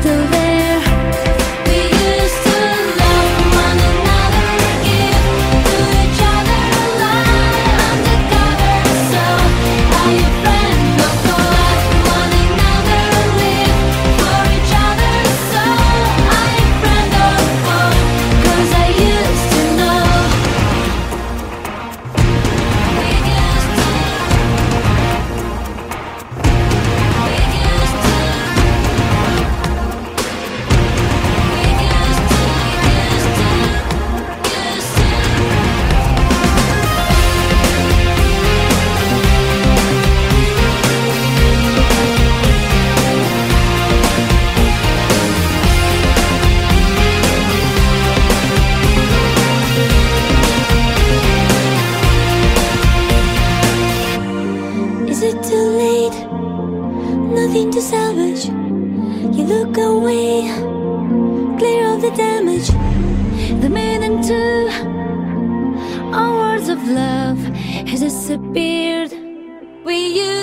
still there. We used to love one another, give to each other a lie undercover. So are you friend or foe? One another, live for each other. So are you friend or foe? 'Cause I used to know. We used to. Is it too late? Nothing to salvage. You look away, clear of the damage. The maiden too, our words of love has disappeared. We used